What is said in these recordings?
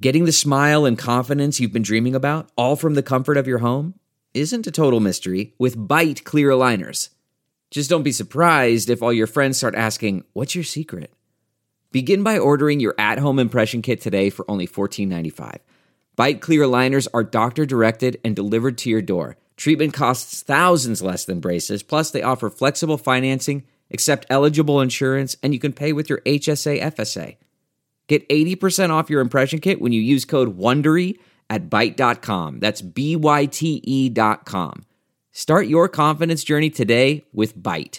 Getting the smile and confidence you've been dreaming about, all from the comfort of your home, isn't a total mystery with Byte clear aligners. Just don't be surprised if all your friends start asking, "What's your secret?" Begin by ordering your at-home impression kit today for only $14.95. Byte clear aligners are doctor-directed and delivered to your door. Treatment costs thousands less than braces, plus they offer flexible financing, accept eligible insurance, and you can pay with your HSA FSA. Get 80% off your impression kit when you use code WONDERY at Byte.com. That's BYTE.com. Start your confidence journey today with Byte.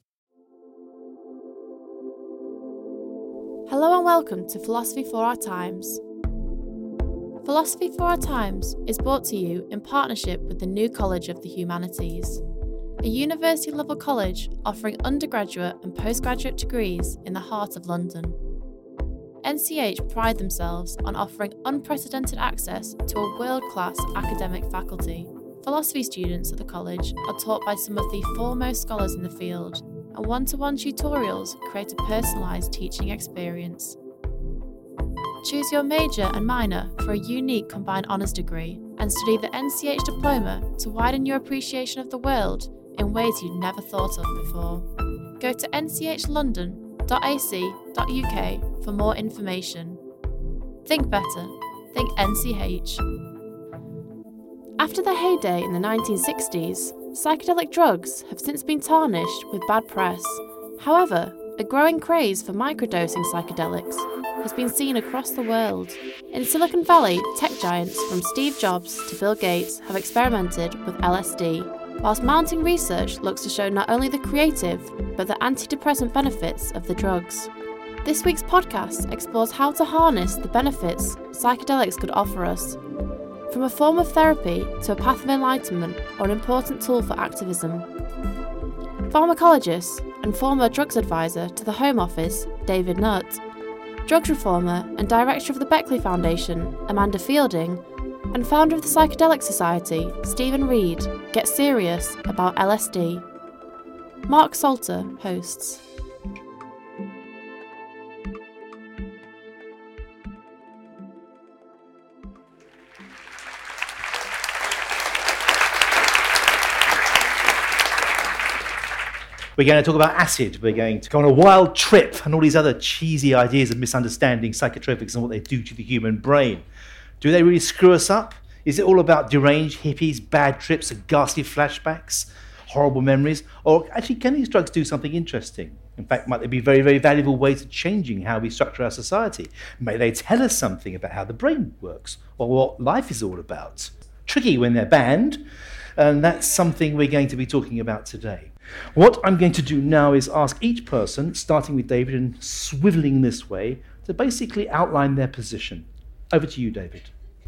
Hello and welcome to Philosophy for Our Times. Philosophy for Our Times is brought to you in partnership with the New College of the Humanities, a university-level college offering undergraduate and postgraduate degrees in the heart of London. NCH pride themselves on offering unprecedented access to a world-class academic faculty. Philosophy students at the college are taught by some of the foremost scholars in the field, and one-to-one tutorials create a personalised teaching experience. Choose your major and minor for a unique combined honours degree and study the NCH diploma to widen your appreciation of the world in ways you'd never thought of before. Go to nchlondon.ac.uk for more information. Think better. Think NCH. After their heyday in the 1960s, psychedelic drugs have since been tarnished with bad press. However, a growing craze for microdosing psychedelics has been seen across the world. In Silicon Valley, tech giants from Steve Jobs to Bill Gates have experimented with LSD, whilst mounting research looks to show not only the creative, but the antidepressant benefits of the drugs. This week's podcast explores how to harness the benefits psychedelics could offer us, from a form of therapy to a path of enlightenment or an important tool for activism. Pharmacologist and former drugs advisor to the Home Office, David Nutt, drugs reformer and director of the Beckley Foundation, Amanda Fielding, and founder of the Psychedelic Society, Stephen Reed, get serious about LSD. Mark Salter hosts. We're going to talk about acid. We're going to go on a wild trip and all these other cheesy ideas of misunderstanding psychotropics and what they do to the human brain. Do they really screw us up? Is it all about deranged hippies, bad trips, and ghastly flashbacks, horrible memories? Or actually, can these drugs do something interesting? In fact, might they be very, very valuable ways of changing how we structure our society? May they tell us something about how the brain works or what life is all about? Tricky when they're banned, and that's something we're going to be talking about today. What I'm going to do now is ask each person, starting with David and swiveling this way, to basically outline their position. Over to you, David.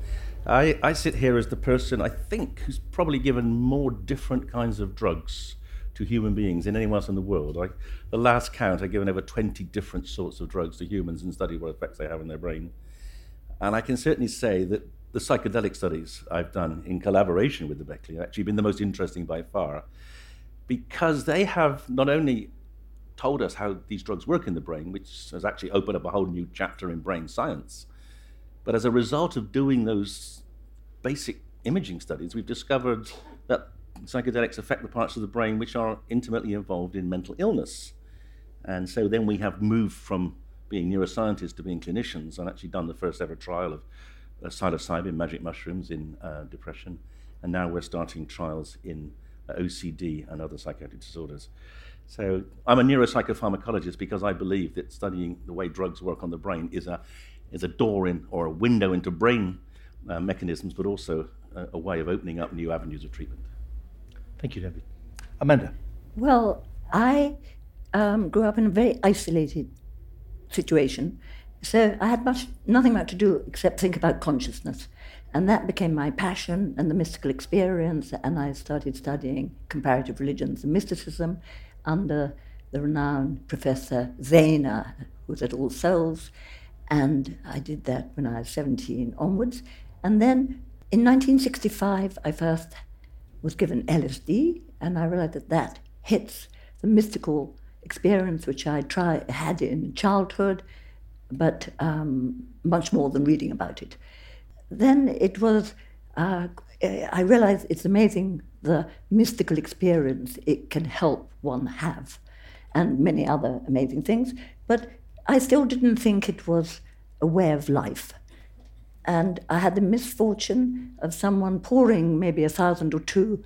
I sit here as the person, I think, who's probably given more different kinds of drugs to human beings than anyone else in the world. The last count, I've given over 20 different sorts of drugs to humans and studied what effects they have in their brain. And I can certainly say that the psychedelic studies I've done in collaboration with the Beckley have actually been the most interesting by far, because they have not only told us how these drugs work in the brain, which has actually opened up a whole new chapter in brain science, but as a result of doing those basic imaging studies, we've discovered that psychedelics affect the parts of the brain which are intimately involved in mental illness. And so then we have moved from being neuroscientists to being clinicians and actually done the first ever trial of psilocybin, magic mushrooms, in depression. And now we're starting trials in OCD and other psychiatric disorders. So I'm a neuropsychopharmacologist because I believe that studying the way drugs work on the brain is a door in or a window into brain mechanisms, but also a way of opening up new avenues of treatment. Thank you, David. Amanda. Well, I grew up in a very isolated situation, so I had nothing much to do except think about consciousness. And that became my passion and the mystical experience, and I started studying comparative religions and mysticism under the renowned Professor Zehner, who was at All Souls, and I did that when I was 17 onwards. And then in 1965, I first was given LSD, and I realized that hits the mystical experience which I had in childhood, but much more than reading about it. Then it was, I realized it's amazing the mystical experience it can help one have, and many other amazing things, but I still didn't think it was a way of life. And I had the misfortune of someone pouring maybe 1,000 or 2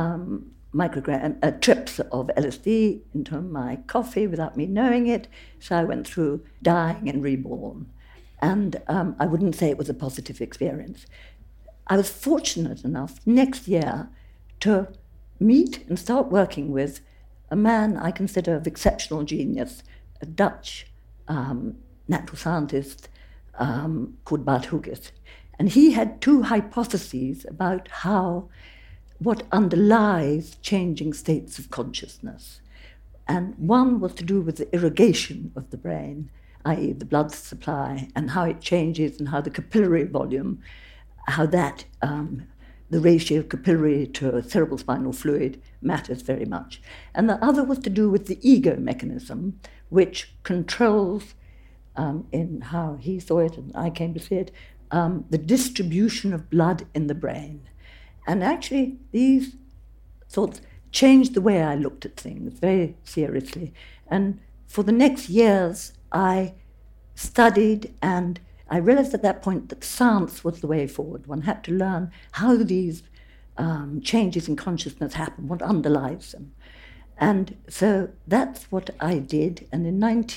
trips of LSD into my coffee without me knowing it. So I went through dying and reborn. And I wouldn't say it was a positive experience. I was fortunate enough next year to meet and start working with a man I consider of exceptional genius, a Dutch natural scientist called Bart Huges. And he had 2 hypotheses about what underlies changing states of consciousness. And one was to do with the irrigation of the brain, i.e. the blood supply, and how it changes and how the capillary volume, how that, the ratio of capillary to cerebrospinal fluid matters very much. And the other was to do with the ego mechanism, which controls, in how he saw it and I came to see it, the distribution of blood in the brain. And actually, these thoughts changed the way I looked at things very seriously. And for the next years, I studied, and I realized at that point that science was the way forward. One had to learn how these changes in consciousness happen, what underlies them. And so that's what I did. And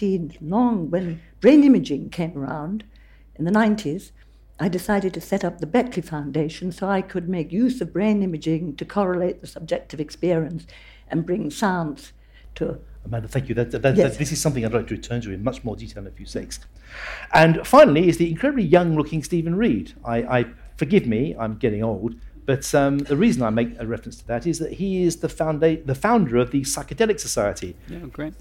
when brain imaging came around in the 90s, I decided to set up the Beckley Foundation so I could make use of brain imaging to correlate the subjective experience and bring science to... Amanda, thank you. Yes. This is something I'd like to return to in much more detail in a few seconds. And finally is the incredibly young-looking Stephen Reed. Forgive me, I'm getting old, but the reason I make a reference to that is that he is the founder of the Psychedelic Society. Yeah, great.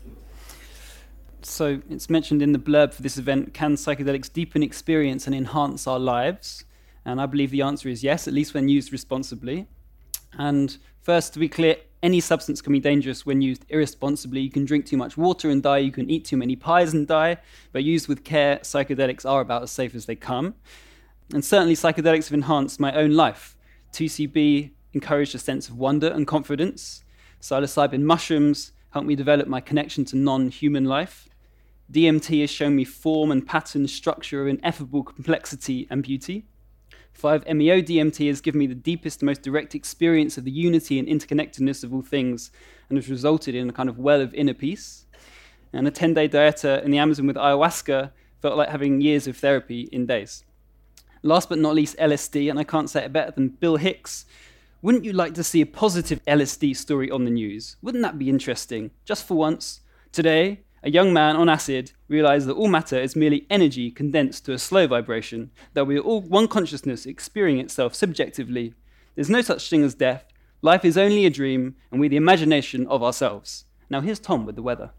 So it's mentioned in the blurb for this event, can psychedelics deepen experience and enhance our lives? And I believe the answer is yes, at least when used responsibly. And first, to be clear, any substance can be dangerous when used irresponsibly. You can drink too much water and die, you can eat too many pies and die, but used with care, psychedelics are about as safe as they come. And certainly psychedelics have enhanced my own life. 2CB encouraged a sense of wonder and confidence. Psilocybin mushrooms helped me develop my connection to non-human life. DMT has shown me form and pattern, structure, ineffable complexity and beauty. 5-MeO DMT has given me the deepest, most direct experience of the unity and interconnectedness of all things, and has resulted in a kind of well of inner peace. And a 10-day dieta in the Amazon with ayahuasca felt like having years of therapy in days. Last but not least, LSD, and I can't say it better than Bill Hicks. Wouldn't you like to see a positive LSD story on the news? Wouldn't that be interesting? Just for once, today, a young man on acid realized that all matter is merely energy condensed to a slow vibration, that we are all one consciousness experiencing itself subjectively. There's no such thing as death. Life is only a dream, and we're the imagination of ourselves. Now here's Tom with the weather.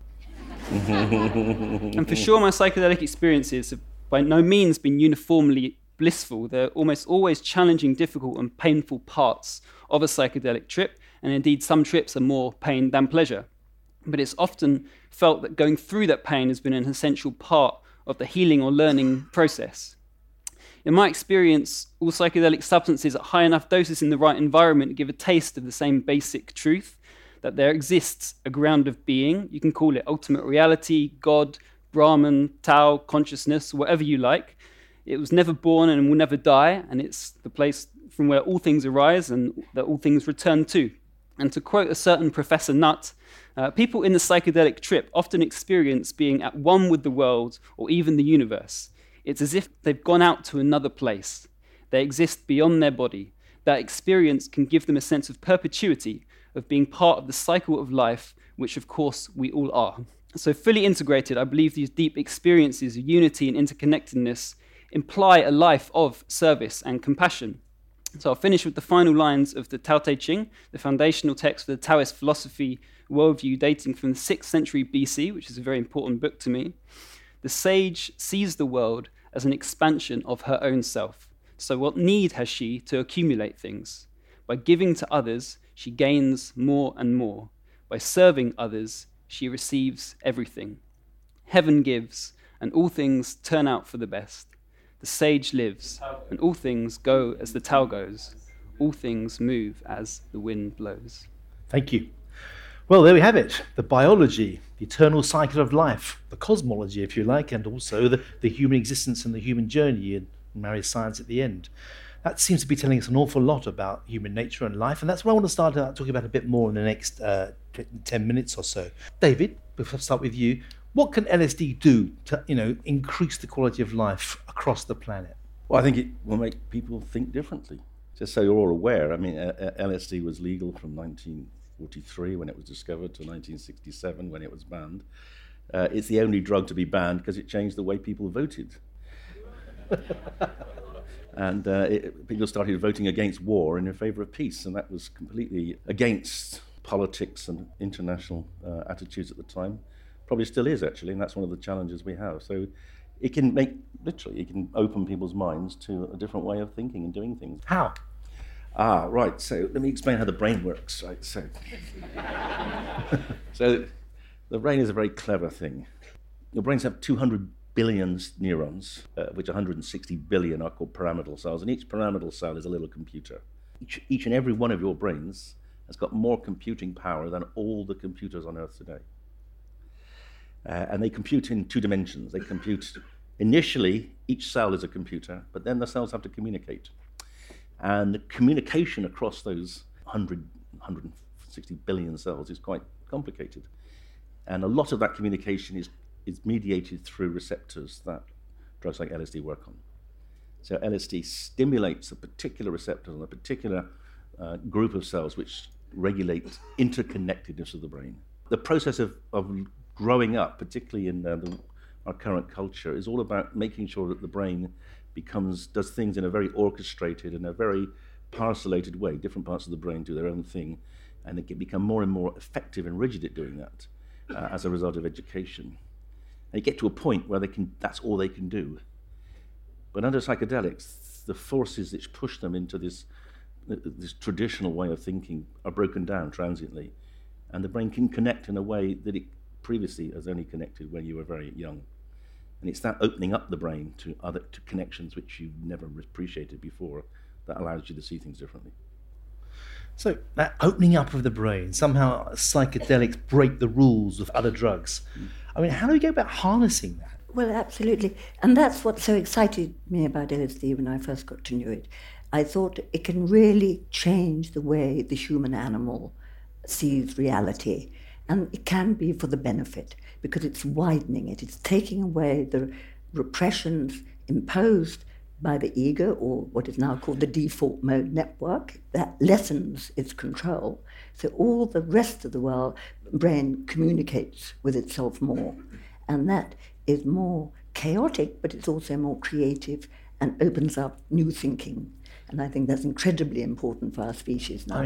And for sure, my psychedelic experiences have by no means been uniformly blissful. They're almost always challenging, difficult, and painful parts of a psychedelic trip, and indeed some trips are more pain than pleasure. But it's often felt that going through that pain has been an essential part of the healing or learning process. In my experience, all psychedelic substances at high enough doses in the right environment give a taste of the same basic truth, that there exists a ground of being. You can call it ultimate reality, God, Brahman, Tao, consciousness, whatever you like. It was never born and will never die, and it's the place from where all things arise and that all things return to. And to quote a certain Professor Nutt, people in the psychedelic trip often experience being at one with the world or even the universe. It's as if they've gone out to another place. They exist beyond their body. That experience can give them a sense of perpetuity, of being part of the cycle of life, which of course we all are. So fully integrated, I believe these deep experiences of unity and interconnectedness imply a life of service and compassion. So I'll finish with the final lines of the Tao Te Ching, the foundational text for the Taoist philosophy worldview dating from the 6th century BC, which is a very important book to me. The sage sees the world as an expansion of her own self. So what need has she to accumulate things? By giving to others, she gains more and more. By serving others, she receives everything. Heaven gives, and all things turn out for the best. The sage lives, and all things go as the towel goes. All things move as the wind blows. Thank you. Well, there we have it. The biology, the eternal cycle of life, the cosmology, if you like, and also the human existence and the human journey, and marry science at the end. That seems to be telling us an awful lot about human nature and life, and that's what I want to start talking about a bit more in the next 10 minutes or so. David, before I start with you, what can LSD do to, increase the quality of life across the planet? Well, I think it will make people think differently. Just so you're all aware, I mean, LSD was legal from 1943 when it was discovered to 1967 when it was banned. It's the only drug to be banned because it changed the way people voted. And people started voting against war and in favour of peace, and that was completely against politics and international attitudes at the time. Probably still is, actually, and that's one of the challenges we have. So it can it can open people's minds to a different way of thinking and doing things. How? Right, so let me explain how the brain works. Right, so the brain is a very clever thing. Your brains have 200 billion neurons, which 160 billion are called pyramidal cells, and each pyramidal cell is a little computer. Each and every one of your brains has got more computing power than all the computers on Earth today. And they compute in 2 dimensions. They compute, initially, each cell is a computer, but then the cells have to communicate. And the communication across those 160 billion cells is quite complicated. And a lot of that communication is mediated through receptors that drugs like LSD work on. So LSD stimulates a particular receptor on a particular group of cells which regulate interconnectedness of the brain. The process of growing up, particularly in our current culture, is all about making sure that the brain does things in a very orchestrated and a very parcellated way. Different parts of the brain do their own thing, and it can become more and more effective and rigid at doing that as a result of education. And you get to a point where that's all they can do. But under psychedelics, the forces which push them into this traditional way of thinking are broken down transiently, and the brain can connect in a way that it previously has only connected when you were very young. And it's that opening up the brain to connections which you've never appreciated before that allows you to see things differently. So that opening up of the brain, somehow psychedelics break the rules of other drugs. I mean, how do we go about harnessing that? Well, absolutely. And that's what so excited me about LSD when I first got to know it. I thought it can really change the way the human animal sees reality. And it can be for the benefit, because it's widening it. It's taking away the repressions imposed by the ego, or what is now called the default mode network, that lessens its control. So all the rest of the brain communicates with itself more. And that is more chaotic, but it's also more creative and opens up new thinking. And I think that's incredibly important for our species now.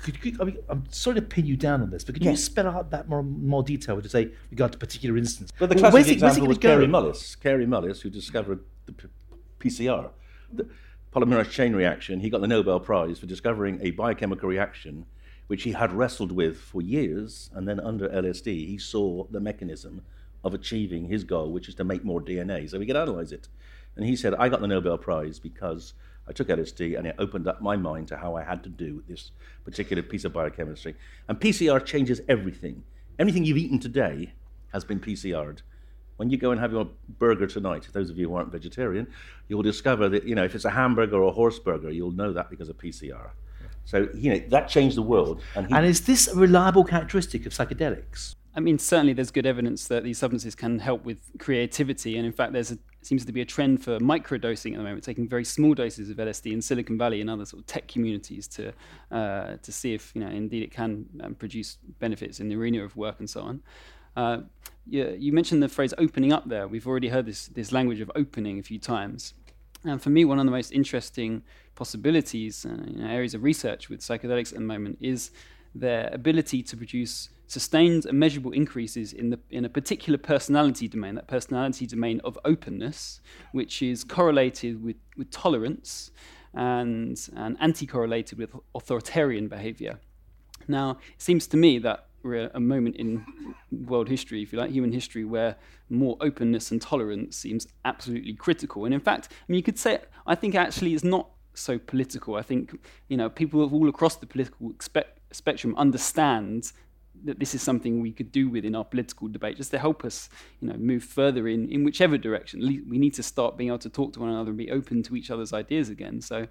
I'm sorry to pin you down on this, but could you spell out that more detail to say regard to a particular instance? Well, the classic example was Kary Mullis, who discovered the PCR, the polymerase chain reaction. He got the Nobel Prize for discovering a biochemical reaction which he had wrestled with for years, and then under LSD he saw the mechanism of achieving his goal, which is to make more DNA, so he could analyze it. And he said, I got the Nobel Prize because I took LSD and it opened up my mind to how I had to do this particular piece of biochemistry. And PCR changes everything. Anything you've eaten today has been PCR'd. When you go and have your burger tonight, those of you who aren't vegetarian, you'll discover that, if it's a hamburger or a horse burger, you'll know that because of PCR. So, that changed the world. And is this a reliable characteristic of psychedelics? I mean, certainly there's good evidence that these substances can help with creativity. And in fact, seems to be a trend for microdosing at the moment, taking very small doses of LSD in Silicon Valley and other sort of tech communities to see if, indeed it can produce benefits in the arena of work and so on. You mentioned the phrase opening up there. We've already heard this language of opening a few times. And for me, one of the most interesting possibilities, areas of research with psychedelics at the moment, is their ability to produce sustained and measurable increases in a particular personality domain, that personality domain of openness, which is correlated with tolerance and anti-correlated with authoritarian behavior. Now, it seems to me that we're at a moment in world history, if you like, human history, where more openness and tolerance seems absolutely critical. And in fact, I mean, you could say, I think actually it's not so political. I think, people all across the political spectrum understand that this is something we could do within our political debate, just to help us, move further in whichever direction. We need to start being able to talk to one another and be open to each other's ideas again. So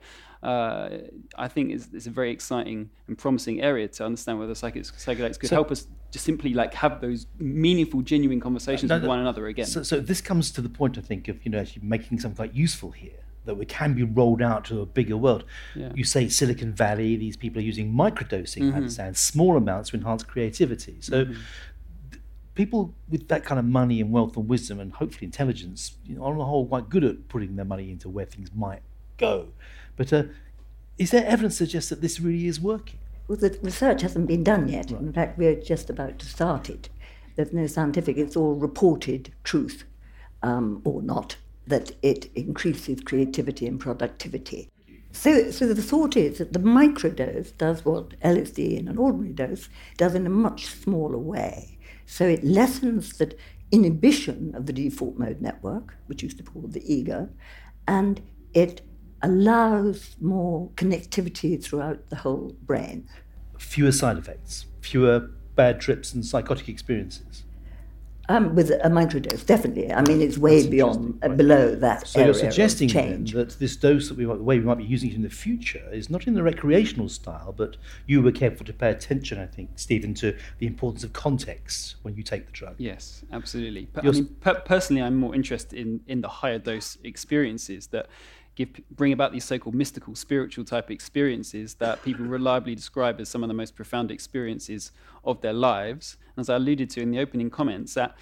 I think it's a very exciting and promising area to understand whether psychedelics could help us just simply have those meaningful, genuine conversations with one another again. So this comes to the point, I think, of actually making something quite useful here, that we can be rolled out to a bigger world. Yeah. You say Silicon Valley, these people are using microdosing, I understand, small amounts to enhance creativity. So people with that kind of money and wealth and wisdom and hopefully intelligence, on the whole, quite good at putting their money into where things might go. But is there evidence to suggest that this really is working? Well, the research hasn't been done yet. Right. In fact, we're just about to start it. There's no scientific, it's all reported truth, or not, that it increases creativity and productivity. So the thought is that the microdose does what LSD in an ordinary dose does in a much smaller way. So it lessens the inhibition of the default mode network, which used to be called the ego, and it allows more connectivity throughout the whole brain. Fewer side effects, fewer bad trips and psychotic experiences. With a microdose, definitely. I mean, it's way beyond, below that so area. So you're suggesting of change. Then that this dose, the way we might be using it in the future, is not in the recreational style, but you were careful to pay attention, I think, Stephen, to the importance of context when you take the drug. Yes, absolutely. Personally, I'm more interested in the higher dose experiences that bring about these so-called mystical, spiritual type experiences that people reliably describe as some of the most profound experiences of their lives. As I alluded to in the opening comments, that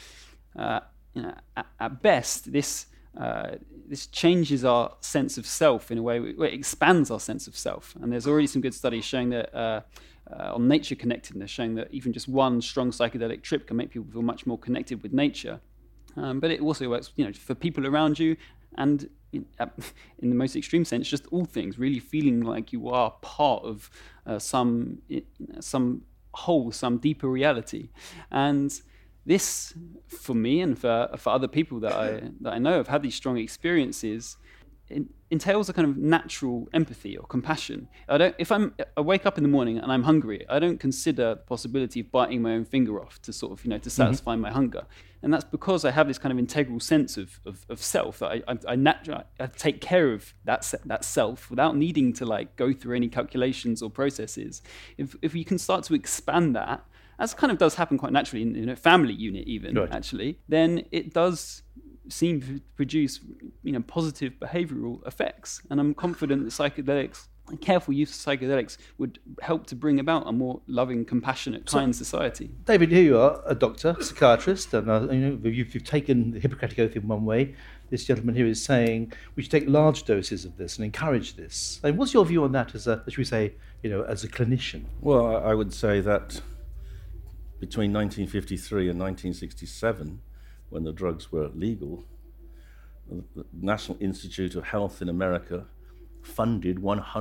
at best this changes our sense of self in a way where it expands our sense of self. And there's already some good studies showing that on nature connectedness, showing that even just one strong psychedelic trip can make people feel much more connected with nature. But it also works, for people around you, and in the most extreme sense, just all things, really feeling like you are part of some whole, some deeper reality. And this, for me and for other people that I know have had these strong experiences, it entails a kind of natural empathy or compassion. If I wake up in the morning and I'm hungry, I don't consider the possibility of biting my own finger off to sort of, to satisfy my hunger. And that's because I have this kind of integral sense of self, that I take care of that self without needing to go through any calculations or processes. If you can start to expand that, as kind of does happen quite naturally in a family unit even, right, actually, then it does seem to produce positive behavioral effects. And I'm confident that psychedelics, careful use of psychedelics, would help to bring about a more loving, compassionate, kind society. David, here you are, a doctor, psychiatrist, and you've taken the Hippocratic Oath in one way. This gentleman here is saying we should take large doses of this and encourage this. And what's your view on that as a clinician? Well, I would say that between 1953 and 1967, when the drugs were legal, the National Institute of Health in America funded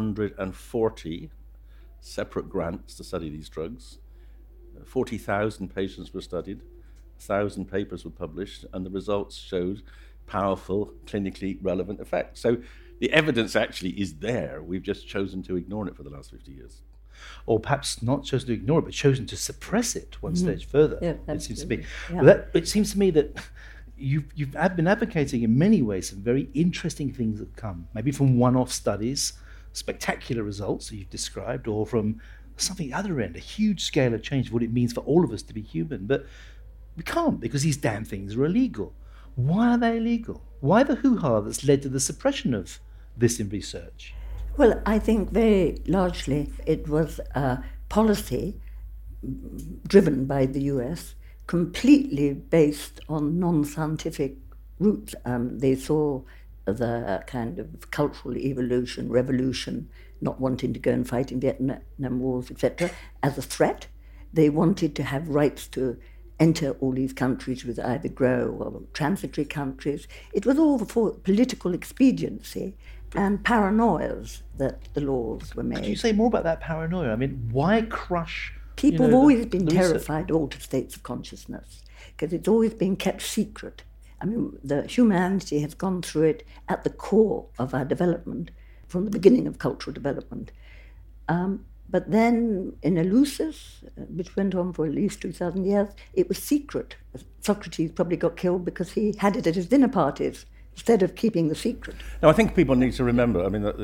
140 separate grants to study these drugs. 40,000 patients were studied, 1,000 papers were published, and the results showed powerful, clinically relevant effects. So the evidence actually is there. We've just chosen to ignore it for the last 50 years. Or perhaps not chosen to ignore it, but chosen to suppress it one stage further. Yeah, it seems to be. Yeah. Well, it seems to me that you've been advocating in many ways some very interesting things that come, maybe from one-off studies, spectacular results that you've described, or from something other end, a huge scale of change of what it means for all of us to be human. But we can't, because these damn things are illegal. Why are they illegal? Why the hoo-ha that's led to the suppression of this in research? Well, I think very largely it was a policy driven by the US, completely based on non-scientific roots. They saw the kind of cultural evolution, revolution, not wanting to go and fight in Vietnam Wars, etc., as a threat. They wanted to have rights to enter all these countries with either grow or transitory countries. It was all for political expediency and paranoias that the laws were made. Could you say more about that paranoia? I mean, why crush People have always been the research. terrified of altered states of consciousness because it's always been kept secret. I mean, the humanity has gone through it at the core of our development from the beginning of cultural development. But then in Eleusis, which went on for at least 2,000 years, it was secret. Socrates probably got killed because he had it at his dinner parties instead of keeping the secret. No, I think people need to remember,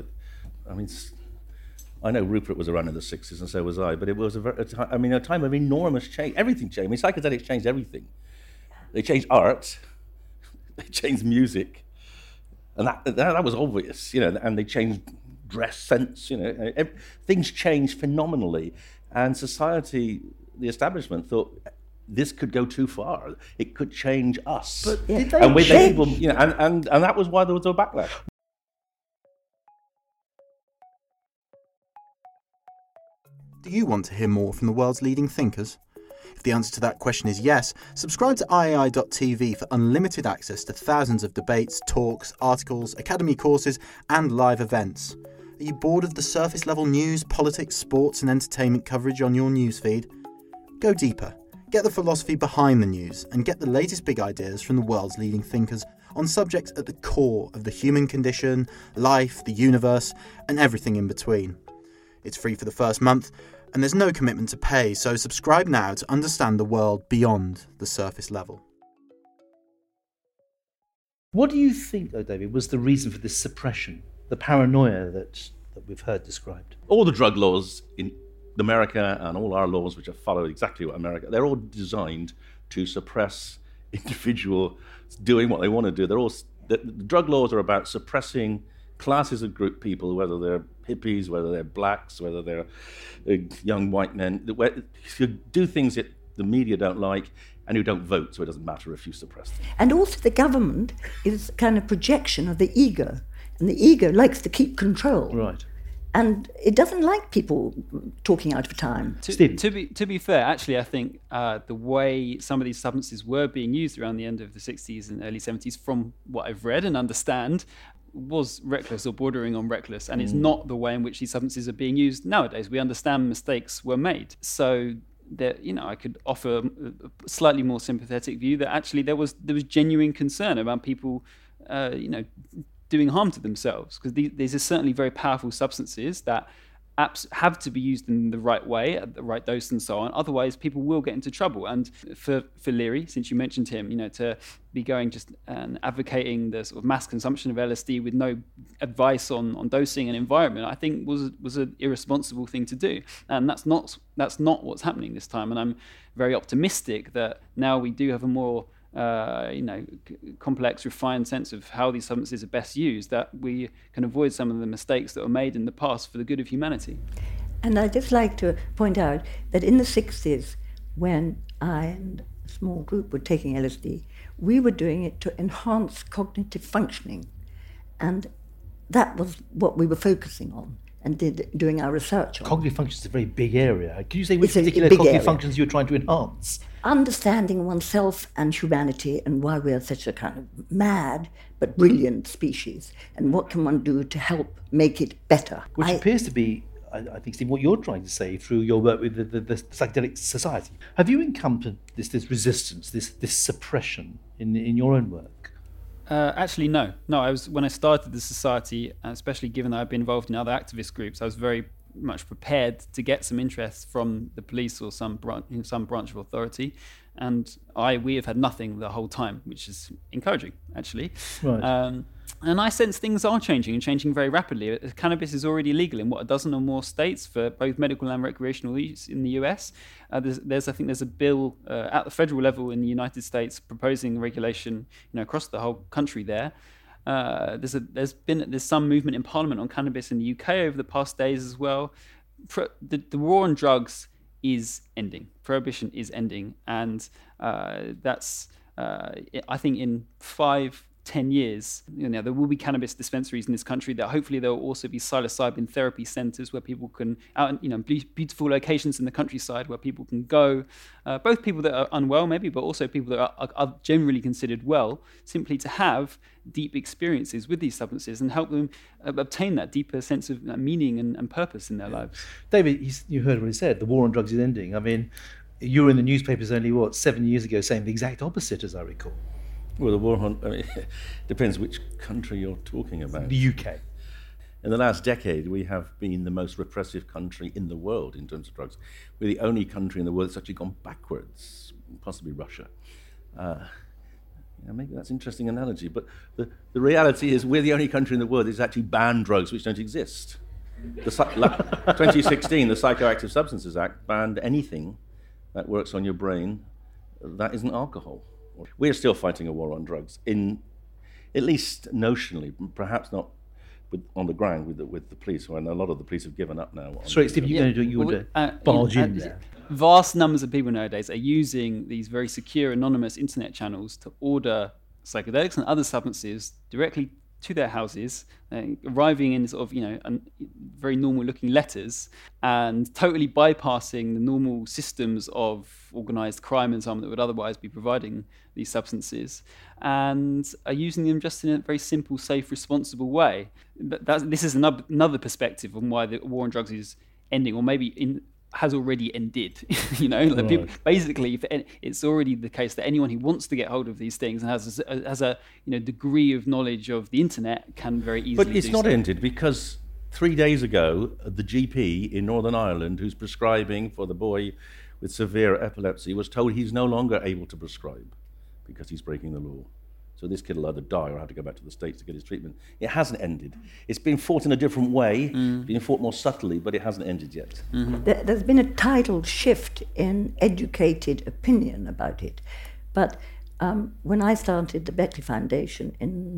I know Rupert was around in the 60s and so was I, but it was a time of enormous change. Everything changed. I mean, psychedelics changed everything. They changed art, they changed music, and that was obvious, and they changed dress sense, things changed phenomenally. And society, the establishment, thought this could go too far. It could change us. But did they and with change? people, and that was why there was a backlash. Do you want to hear more from the world's leading thinkers? If the answer to that question is yes, subscribe to IAI.tv for unlimited access to thousands of debates, talks, articles, academy courses, and live events. Are you bored of the surface level news, politics, sports, and entertainment coverage on your newsfeed? Go deeper, get the philosophy behind the news, and get the latest big ideas from the world's leading thinkers on subjects at the core of the human condition, life, the universe, and everything in between. It's free for the first month, and there's no commitment to pay, so subscribe now to understand the world beyond the surface level. What do you think, though, David, was the reason for this suppression, the paranoia that we've heard described? All the drug laws in America and all our laws, which have followed exactly what America, they're all designed to suppress individuals doing what they want to do. The drug laws are about suppressing classes of group people, whether they're hippies, whether they're blacks, whether they're young white men, who do things that the media don't like and who don't vote, so it doesn't matter if you suppress them. And also the government is a kind of projection of the ego. And the ego likes to keep control. Right. And it doesn't like people talking out of time. To be fair, actually, I think the way some of these substances were being used around the end of the 60s and early 70s, from what I've read and understand, was reckless or bordering on reckless. And it's not the way in which these substances are being used nowadays. We understand mistakes were made. So that, I could offer a slightly more sympathetic view that actually there was genuine concern about people, doing harm to themselves, because these are certainly very powerful substances that have to be used in the right way, at the right dose and so on. Otherwise, people will get into trouble. And for Leary, since you mentioned him, to be going just and advocating the sort of mass consumption of LSD with no advice on dosing and environment, I think was an irresponsible thing to do. And that's not what's happening this time. And I'm very optimistic that now we do have a more complex, refined sense of how these substances are best used, that we can avoid some of the mistakes that were made in the past for the good of humanity. And I'd just like to point out that in the 60s, when I and a small group were taking LSD, we were doing it to enhance cognitive functioning. And that was what we were focusing on and doing our research on. Cognitive functions is a very big area. Can you say which It's a particular big cognitive area. functions you're trying to enhance? Understanding oneself and humanity and why we are such a kind of mad but brilliant species, and what can one do to help make it better. Which appears to be, I think, Steve, what you're trying to say through your work with the Psychedelic Society. Have you encountered this resistance, this suppression in your own work? Actually, no. When I started the society, especially given that I've been involved in other activist groups, I was very much prepared to get some interest from the police or some branch of authority, and we have had nothing the whole time, which is encouraging, actually. Right. And I sense things are changing, and changing very rapidly. Cannabis is already legal in, a dozen or more states for both medical and recreational use in the US. I think there's a bill at the federal level in the United States proposing regulation, across the whole country there. There's some movement in Parliament on cannabis in the UK over the past days as well. The war on drugs is ending. Prohibition is ending, and that's I think in 5 10 years, there will be cannabis dispensaries in this country. That hopefully there will also be psilocybin therapy centers where people can, beautiful locations in the countryside where people can go, both people that are unwell maybe, but also people that are generally considered well, simply to have deep experiences with these substances and help them obtain that deeper sense of meaning and purpose in their lives. David, you heard what he said. The war on drugs is ending. I mean, you were in the newspapers only, 7 years ago saying the exact opposite, as I recall. Well, the war on, depends which country you're talking about. The UK. In the last decade, we have been the most repressive country in the world in terms of drugs. We're the only country in the world that's actually gone backwards, possibly Russia. Maybe that's an interesting analogy, but the reality is we're the only country in the world that's actually banned drugs which don't exist. 2016, the Psychoactive Substances Act banned anything that works on your brain that isn't alcohol. We're still fighting a war on drugs, at least notionally, perhaps not on the ground with the police, and a lot of the police have given up now. Sorry, Steve, you want to barge in there. Vast numbers of people nowadays are using these very secure, anonymous internet channels to order psychedelics and other substances directly to their houses, arriving in sort of, very normal-looking letters, and totally bypassing the normal systems of organised crime and so on that would otherwise be providing these substances, and are using them just in a very simple, safe, responsible way. But this is another perspective on why the war on drugs is ending, or maybe has already ended. Right. People, basically, it's already the case that anyone who wants to get hold of these things and has a degree of knowledge of the internet can very easily. But it's not ended, because 3 days ago, the GP in Northern Ireland who's prescribing for the boy with severe epilepsy was told he's no longer able to prescribe because he's breaking the law. So this kid will either die or have to go back to the States to get his treatment. It hasn't ended. It's been fought in a different way, been fought more subtly, but it hasn't ended yet. Mm-hmm. There's been a tidal shift in educated opinion about it. But when I started the Beckley Foundation in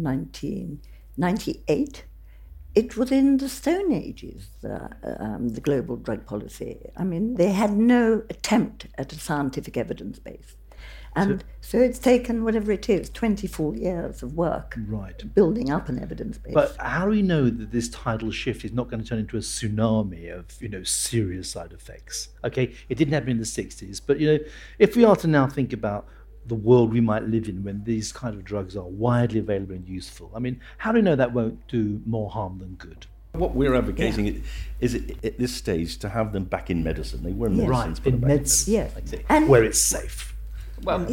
1998, it was in the Stone Ages, the global drug policy. I mean, they had no attempt at a scientific evidence base. And so it's taken, whatever it is, 24 years of work, right, building up an evidence base. But how do we know that this tidal shift is not going to turn into a tsunami of, serious side effects? Okay, it didn't happen in the 60s, but, if we are to now think about the world we might live in when these kind of drugs are widely available and useful, I mean, how do we know that won't do more harm than good? What we're advocating is at this stage to have them back in medicine. They were in medicines, right, in medicine, and where it's safe. Well,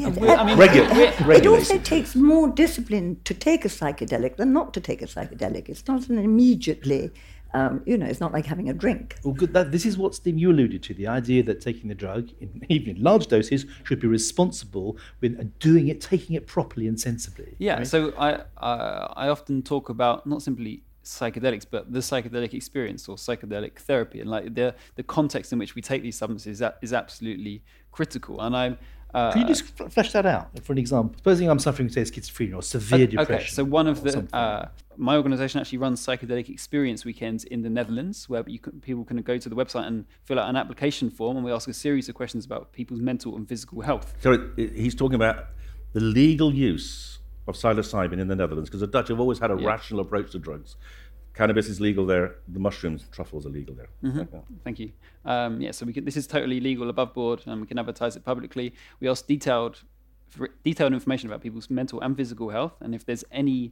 it also takes more discipline to take a psychedelic than not to take a psychedelic. It's not an immediately, it's not like having a drink. Well, good. This is what, Steve, you alluded to, the idea that taking the drug, even in large doses, should be responsible with taking it properly and sensibly. Yeah, right? So I often talk about not simply psychedelics, but the psychedelic experience or psychedelic therapy, and like the context in which we take these substances is absolutely critical. And can you just flesh that out for an example? Supposing I'm suffering, say, schizophrenia or severe depression. Okay, so one of my organisation actually runs psychedelic experience weekends in the Netherlands, where people can go to the website and fill out an application form, and we ask a series of questions about people's mental and physical health. So he's talking about the legal use of psilocybin in the Netherlands, because the Dutch have always had a rational approach to drugs. Cannabis is legal there. The mushrooms, truffles are legal there. Mm-hmm. Thank you. So this is totally legal above board, and we can advertise it publicly. We ask detailed information about people's mental and physical health, and if there's any,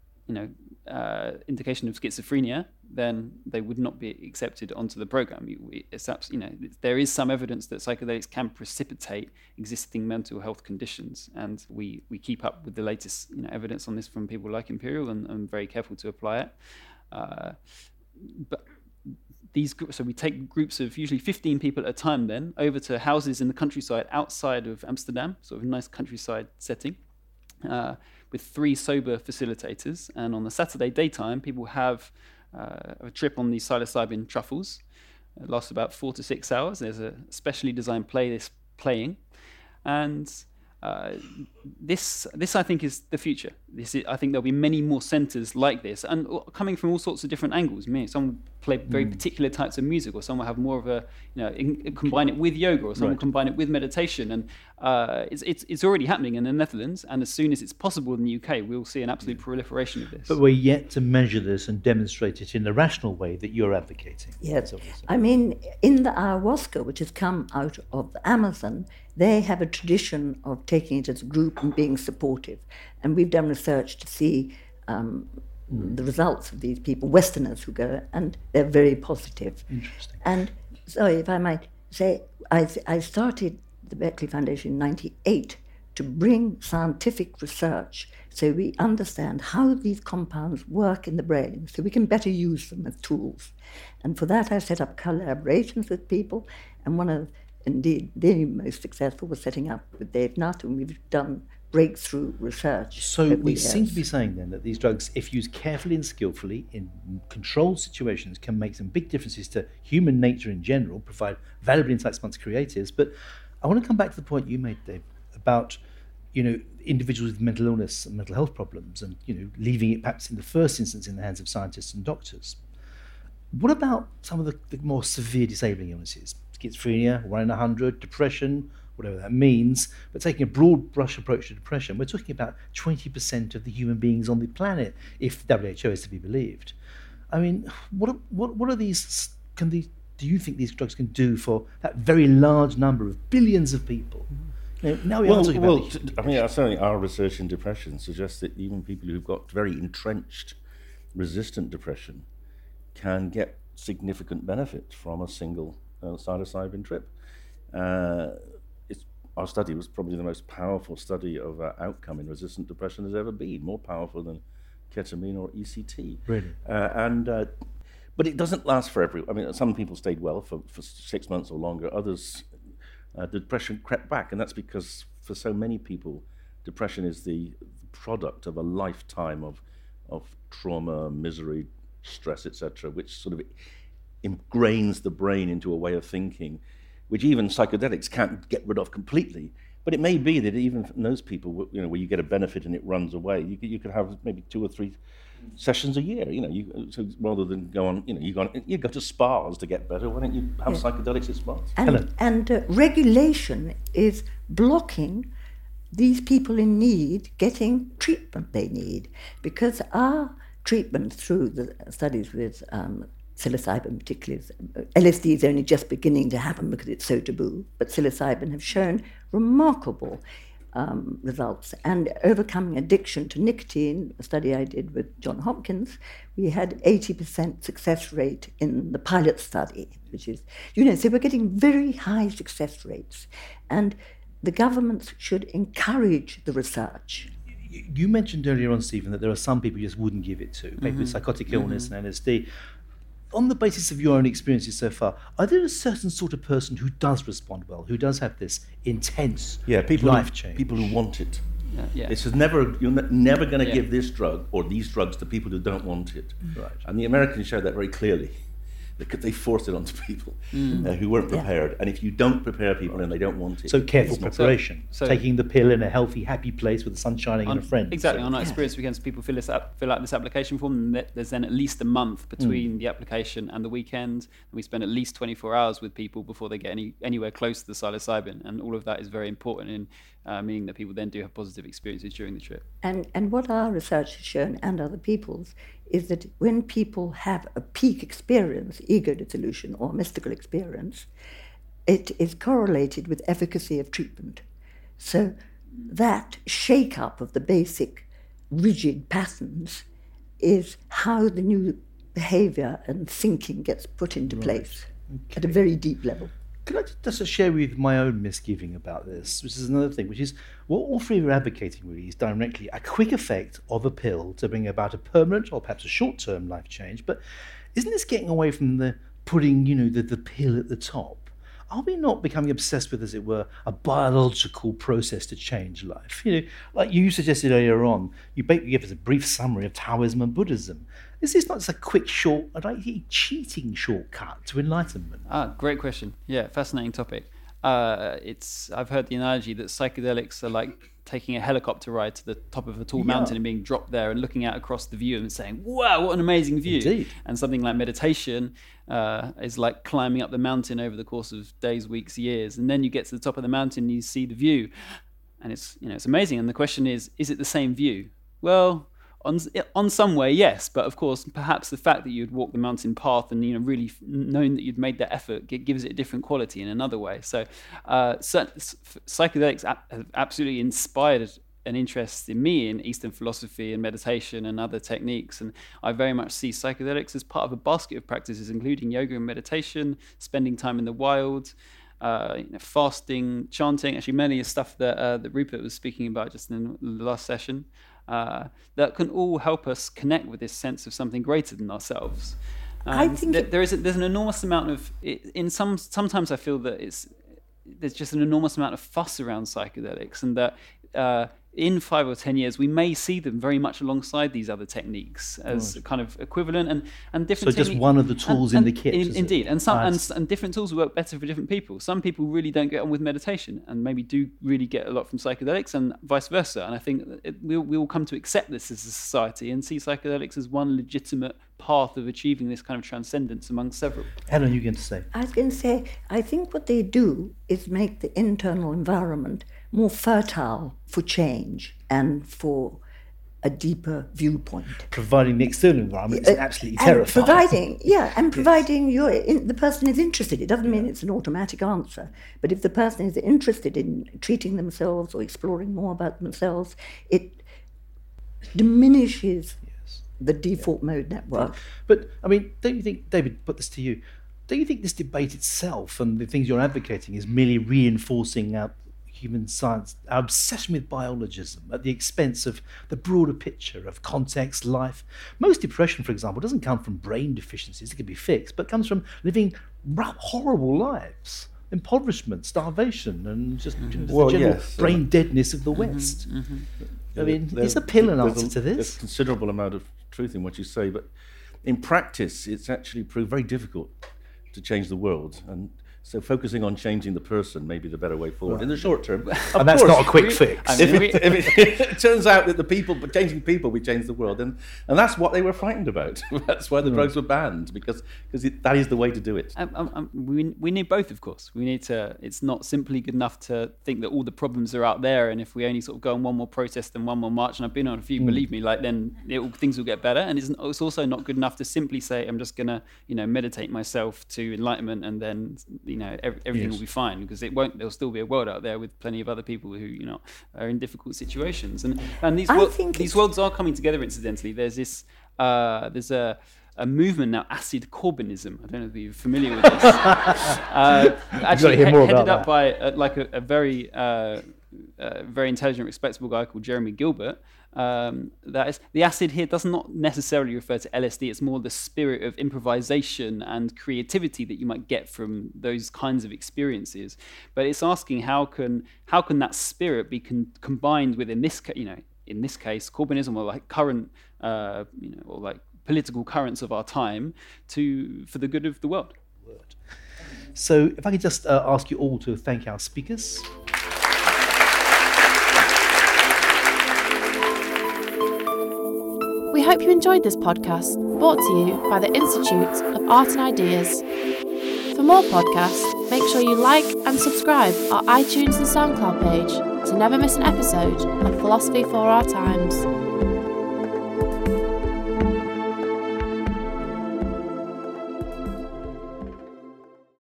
indication of schizophrenia, then they would not be accepted onto the program. There is some evidence that psychedelics can precipitate existing mental health conditions, and we keep up with the latest evidence on this from people like Imperial, and I'm very careful to apply it. But so we take groups of usually 15 people at a time then over to houses in the countryside outside of Amsterdam, sort of a nice countryside setting, with 3 sober facilitators. And on the Saturday daytime, people have a trip on these psilocybin truffles. It lasts about 4 to 6 hours. There's a specially designed playlist playing. And this I think is the future. I think there'll be many more centres like this, and coming from all sorts of different angles. Some play very particular types of music, or some will have more of a, combine it with yoga, or some will combine it with meditation. And it's already happening in the Netherlands, and as soon as it's possible in the UK, we'll see an absolute proliferation of this. But we're yet to measure this and demonstrate it in the rational way that you're advocating. Yes. I mean, in the ayahuasca, which has come out of the Amazon, they have a tradition of taking it as a group and being supportive. And we've done research to see the results of these people, Westerners who go, and they're very positive. Interesting. And sorry, if I might say, I started the Beckley Foundation in 1998 to bring scientific research so we understand how these compounds work in the brain, so we can better use them as tools. And for that, I set up collaborations with people, and one of, indeed, the most successful was setting up with Dave Nutt, and we've done breakthrough research. So we seem to be saying then that these drugs, if used carefully and skillfully in controlled situations, can make some big differences to human nature in general, provide valuable insights amongst creatives. But I want to come back to the point you made, Dave, about individuals with mental illness and mental health problems, and leaving it perhaps in the first instance in the hands of scientists and doctors. What about some of the more severe disabling illnesses? Schizophrenia, 1 in 100, depression, whatever that means, but taking a broad brush approach to depression, we're talking about 20% of the human beings on the planet, if WHO is to be believed. I mean, what are these? Do you think these drugs can do for that very large number of billions of people? Now we are talking about. Certainly our research in depression suggests that even people who've got very entrenched, resistant depression can get significant benefit from a single psilocybin trip. Our study was probably the most powerful study of outcome in resistant depression there's ever been, more powerful than ketamine or ECT. Really? But it doesn't last for everyone. I mean, some people stayed well for 6 months or longer. Others, the depression crept back, and that's because for so many people, depression is the product of a lifetime of trauma, misery, stress, etc., which sort of ingrains the brain into a way of thinking which even psychedelics can't get rid of completely. But it may be that even in those people, where you get a benefit and it runs away, you could have maybe 2 or 3 sessions a year. So rather than go on, you go to spas to get better. Why don't you have psychedelics at spas? And regulation is blocking these people in need getting treatment they need, because our treatment through the studies with psilocybin particularly, LSD is only just beginning to happen because it's so taboo, but psilocybin have shown remarkable results. And overcoming addiction to nicotine, a study I did with Johns Hopkins, we had 80% success rate in the pilot study, which is, so we're getting very high success rates. And the governments should encourage the research. You mentioned earlier on, Stephen, that there are some people you just wouldn't give it to, maybe with psychotic illness and LSD. On the basis of your own experiences so far, are there a certain sort of person who does respond well, who does have this intense life change? People who want it. Yeah. This is never, you're never going to give this drug or these drugs to people who don't want it. Right. And the Americans showed that very clearly. They forced it onto people who weren't prepared. And if you don't prepare people and they don't want it... So careful preparation. So taking the pill in a healthy, happy place with the sun shining and a friend. Exactly. On our experience, we get people fill out this application form, and there's then at least a month between the application and the weekend. And we spend at least 24 hours with people before they get anywhere close to the psilocybin. And all of that is very important in meaning that people then do have positive experiences during the trip. And what our research has shown, and other people's, is that when people have a peak experience, ego dissolution or mystical experience, it is correlated with efficacy of treatment. So that shake-up of the basic rigid patterns is how the new behaviour and thinking gets put into place at a very deep level. Can I just share with you my own misgiving about this, which is another thing, which is what all three are advocating really is directly a quick effect of a pill to bring about a permanent or perhaps a short-term life change. But isn't this getting away from the putting, the pill at the top? Are we not becoming obsessed with, as it were, a biological process to change life? Like you suggested earlier on, you give us a brief summary of Taoism and Buddhism. Is this not just a quick, cheating shortcut to enlightenment? Great question. Yeah, fascinating topic. I've heard the analogy that psychedelics are like taking a helicopter ride to the top of a tall mountain and being dropped there and looking out across the view and saying, wow, what an amazing view. Indeed. And something like meditation is like climbing up the mountain over the course of days, weeks, years. And then you get to the top of the mountain and you see the view. And it's amazing. And the question is it the same view? Well, on some way, yes, but of course, perhaps the fact that you'd walked the mountain path and really known that you'd made that effort gives it a different quality in another way. So, psychedelics have absolutely inspired an interest in me in Eastern philosophy and meditation and other techniques, and I very much see psychedelics as part of a basket of practices, including yoga and meditation, spending time in the wild. Fasting, chanting, actually many of stuff that Rupert was speaking about just in the last session, that can all help us connect with this sense of something greater than ourselves. I think there's an enormous amount of sometimes I feel that there's just an enormous amount of fuss around psychedelics, and that in 5 or 10 years we may see them very much alongside these other techniques as kind of equivalent and different. So just one of the tools in the kit. Indeed, and different tools work better for different people. Some people really don't get on with meditation and maybe do really get a lot from psychedelics, and vice versa. And I think we will come to accept this as a society and see psychedelics as one legitimate path of achieving this kind of transcendence among several. Helen, you're going to say? I was going to say, I think what they do is make the internal environment more fertile for change and for a deeper viewpoint. Providing the external environment is absolutely terrifying. Providing the person is interested. It doesn't mean it's an automatic answer, but if the person is interested in treating themselves or exploring more about themselves, it diminishes the default mode network. But, I mean, don't you think, David, put this to you, don't you think this debate itself and the things you're advocating is merely reinforcing our human science, our obsession with biologism at the expense of the broader picture of context, life? Most depression, for example, doesn't come from brain deficiencies that can be fixed, but comes from living horrible lives. Impoverishment, starvation, and just the general brain deadness of the West. I mean, is the pill an answer to this? There's a considerable amount of truth in what you say, but in practice, it's actually proved very difficult to change the world. And so focusing on changing the person may be the better way forward in the short term. And that's not a quick fix. If it turns out that changing people, we change the world, and that's what they were frightened about. That's why the drugs were banned, because that is the way to do it. We need both, of course. We need to. It's not simply good enough to think that all the problems are out there, and if we only sort of go on one more protest and one more march, and I've been on a few, believe me, then things will get better. And it's also not good enough to simply say, I'm just gonna, meditate myself to enlightenment, and then everything will be fine, because it won't. There'll still be a world out there with plenty of other people who are in difficult situations, and these worlds are coming together. Incidentally, there's this a movement now, acid Corbynism. I don't know if you're familiar with this. Actually, headed up by a very very intelligent, respectable guy called Jeremy Gilbert. That is, the acid here does not necessarily refer to LSD. It's more the spirit of improvisation and creativity that you might get from those kinds of experiences. But it's asking how can that spirit be combined with, in this case, Corbynism, or like current or like political currents of our time, for the good of the world. So if I could just ask you all to thank our speakers. We hope you enjoyed this podcast, brought to you by the Institute of Art and Ideas. For more podcasts, make sure you like and subscribe our iTunes and SoundCloud page to never miss an episode of Philosophy for Our Times.